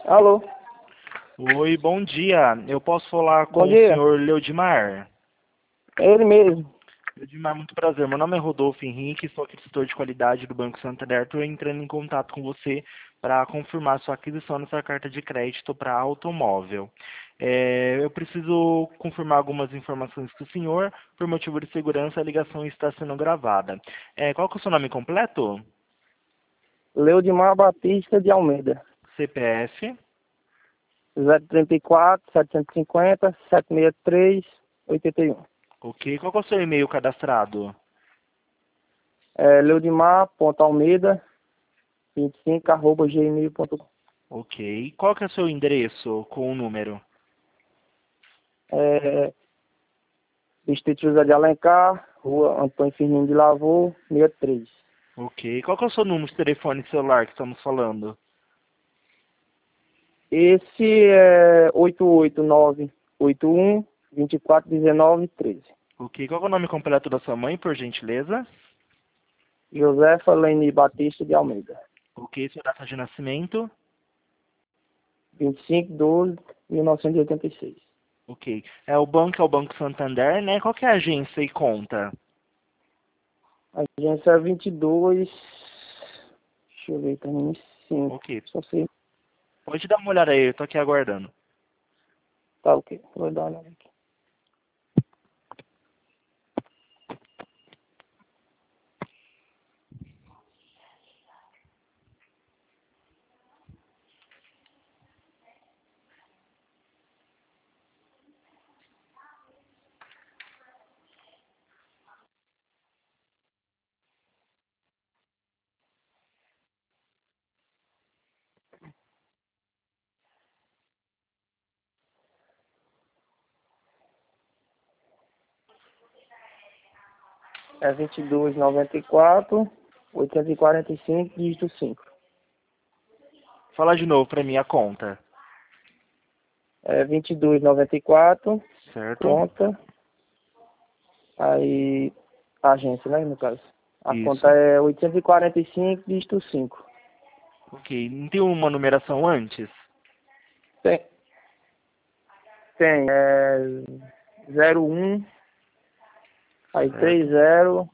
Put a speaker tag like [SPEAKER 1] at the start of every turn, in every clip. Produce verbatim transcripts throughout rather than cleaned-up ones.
[SPEAKER 1] Alô,
[SPEAKER 2] Oi, bom dia. Eu posso falar
[SPEAKER 1] bom
[SPEAKER 2] com o
[SPEAKER 1] dia.
[SPEAKER 2] senhor Leodimar?
[SPEAKER 1] É ele mesmo.
[SPEAKER 2] Leodimar, muito prazer. Meu nome é Rodolfo Henrique, sou aquisitor de qualidade do Banco Santander. Estou entrando em contato com você para confirmar sua aquisição dessa carta de crédito para automóvel. É, eu preciso confirmar algumas informações com o senhor. Por motivo de segurança, a ligação está sendo gravada. É, qual que é o seu nome completo?
[SPEAKER 1] Leodimar Batista de Almeida.
[SPEAKER 2] C P F?
[SPEAKER 1] zero trinta e quatro, setecentos e cinquenta, setecentos e sessenta e três, oitenta e um.
[SPEAKER 2] Ok. Qual que é o seu e-mail cadastrado?
[SPEAKER 1] É leodimar.almeida vinte e cinco arroba gmail ponto com.
[SPEAKER 2] Ok. Qual que é o seu endereço com o número?
[SPEAKER 1] É Distrito José de Alencar, Rua Antônio Firmino de Lavor, sessenta e três.
[SPEAKER 2] Ok. Qual que é o seu número de telefone celular que estamos falando?
[SPEAKER 1] Esse é oito oito nove oito um, dois quatro um nove, treze.
[SPEAKER 2] Ok. Qual que é o nome completo da sua mãe, por gentileza?
[SPEAKER 1] Josefa Leni Batista de Almeida.
[SPEAKER 2] Ok. Sua data de nascimento?
[SPEAKER 1] vinte e cinco de doze de mil novecentos e oitenta e seis.
[SPEAKER 2] Ok. É o banco, é o Banco Santander, né? Qual que é a agência e conta?
[SPEAKER 1] A agência é vinte e dois. Deixa eu ver, termina em cinco.
[SPEAKER 2] Ok.
[SPEAKER 1] Só sei.
[SPEAKER 2] Pode dar uma olhada aí, eu tô aqui aguardando.
[SPEAKER 1] Tá, ok. Vou dar uma olhada aqui. É vinte e dois, noventa e quatro, oitocentos e quarenta e cinco, dígito cinco.
[SPEAKER 2] Fala de novo pra mim a conta.
[SPEAKER 1] É vinte e dois, noventa e quatro,
[SPEAKER 2] Certo?
[SPEAKER 1] conta. Aí, a agência, né, no caso. A conta
[SPEAKER 2] Isso.
[SPEAKER 1] é oitocentos e quarenta e cinco, dígito cinco.
[SPEAKER 2] Ok. Não tem uma numeração antes?
[SPEAKER 1] Tem, tem, é zero um, aí três
[SPEAKER 2] Certo.
[SPEAKER 1] zero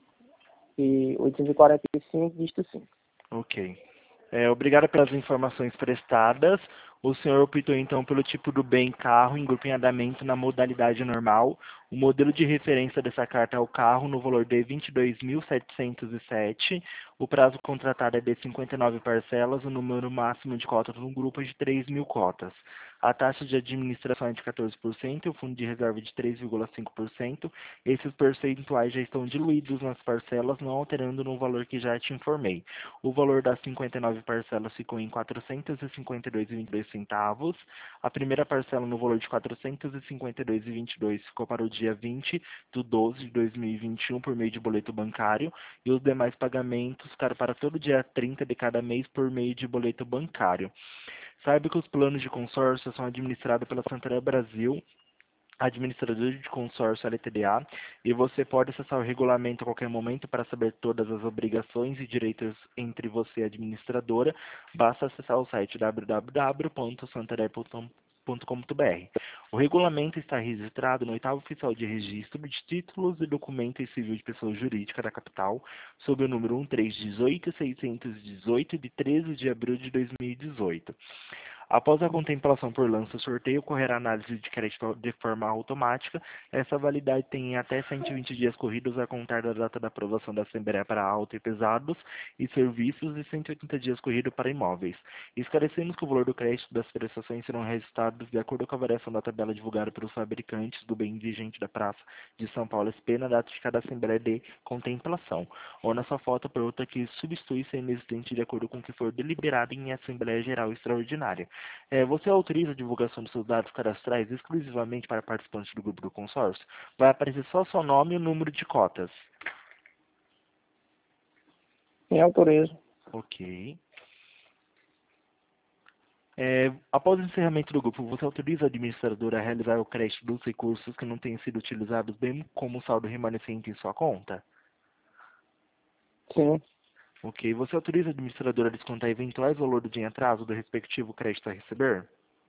[SPEAKER 1] e oitocentos e quarenta e cinco, dígito cinco.
[SPEAKER 2] Ok. É, obrigado pelas informações prestadas. O senhor optou então pelo tipo do bem carro em grupo em andamento na modalidade normal. O modelo de referência dessa carta é o carro no valor de vinte e dois mil setecentos e sete. O prazo contratado é de cinquenta e nove parcelas. O número máximo de cotas no grupo é de três mil cotas. A taxa de administração é de quatorze por cento e o fundo de reserva é de três vírgula cinco por cento. Esses percentuais já estão diluídos nas parcelas, não alterando no valor que já te informei. O valor das cinquenta e nove parcelas ficou em quatrocentos e cinquenta e dois reais e vinte e dois centavos. A primeira parcela no valor de quatrocentos e cinquenta e dois reais e vinte e dois centavos ficou para o dia vinte de doze de dois mil e vinte e um por meio de boleto bancário e os demais pagamentos ficaram para todo dia trinta de cada mês por meio de boleto bancário. Saiba que os planos de consórcio são administrados pela Santander Brasil, administrador de consórcio L T D A, e você pode acessar o regulamento a qualquer momento para saber todas as obrigações e direitos entre você e a administradora. Basta acessar o site w w w ponto santander ponto com ponto b r. O regulamento está registrado no oitavo oficial de registro de títulos e documentos civil de pessoa jurídica da capital, sob o número um três um oito seiscentos e dezoito, de treze de abril de dois mil e dezoito. Após a contemplação por lança sorteio, ocorrerá análise de crédito de forma automática. Essa validade tem até cento e vinte dias corridos a contar da data da aprovação da Assembleia para auto e pesados e serviços e cento e oitenta dias corridos para imóveis. Esclarecemos que o valor do crédito das prestações serão registrados de acordo com a variação da tabela divulgada pelos fabricantes do bem vigente da Praça de São Paulo S P na data de cada Assembleia de contemplação, ou na sua foto por outra que substitui ser inexistente de acordo com o que for deliberado em Assembleia Geral Extraordinária. É, você autoriza a divulgação dos seus dados cadastrais exclusivamente para participantes do grupo do consórcio? Vai aparecer só seu nome e o número de cotas.
[SPEAKER 1] Sim, autorizo.
[SPEAKER 2] Ok. É, após o encerramento do grupo, você autoriza a administradora a realizar o crédito dos recursos que não tenham sido utilizados, bem como o saldo remanescente em sua conta?
[SPEAKER 1] Sim.
[SPEAKER 2] Ok. Você autoriza a administradora a descontar eventuais valores em atraso do respectivo crédito a receber?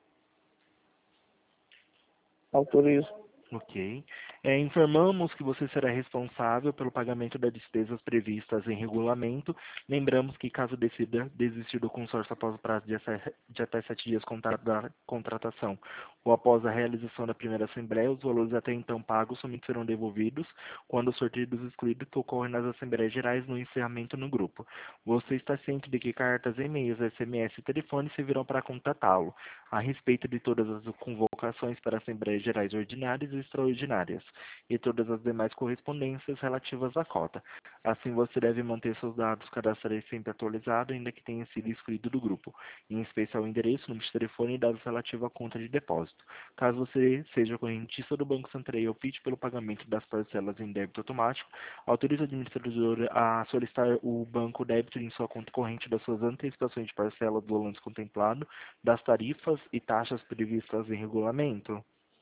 [SPEAKER 1] Autorizo.
[SPEAKER 2] Ok. É, informamos que você será responsável pelo pagamento das despesas previstas em regulamento. Lembramos que, caso decida desistir do consórcio após o prazo de, essa- de até sete dias contados da contratação ou após a realização da primeira assembleia, os valores até então pagos somente serão devolvidos quando os sorteos excluídos que ocorrem nas assembleias gerais no encerramento no grupo. Você está ciente de que cartas, e-mails, S M S e telefone servirão para contatá-lo a respeito de todas as convocações para assembleias gerais ordinárias e extraordinárias e todas as demais correspondências relativas à cota. Assim, você deve manter seus dados cadastrais sempre atualizados, ainda que tenha sido excluído do grupo, em especial o endereço, número de telefone e dados relativos à conta de depósito. Caso você seja correntista do Banco Santander e opte pelo pagamento das parcelas em débito automático, autorize o administrador a solicitar o banco débito em sua conta corrente das suas antecipações de parcelas do lance contemplado, das tarifas e taxas previstas em regulamento.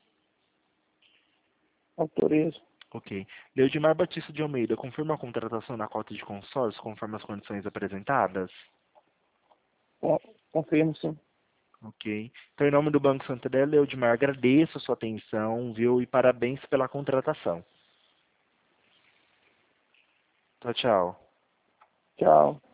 [SPEAKER 1] Autorizo.
[SPEAKER 2] Ok. Leudimar Batista de Almeida, confirma a contratação na cota de consórcio conforme as condições apresentadas?
[SPEAKER 1] Con- Confirmo, sim.
[SPEAKER 2] Ok. Então, em nome do Banco Santander, Leudimar, agradeço a sua atenção, viu? E parabéns pela contratação. Tchau, tchau.
[SPEAKER 1] Tchau.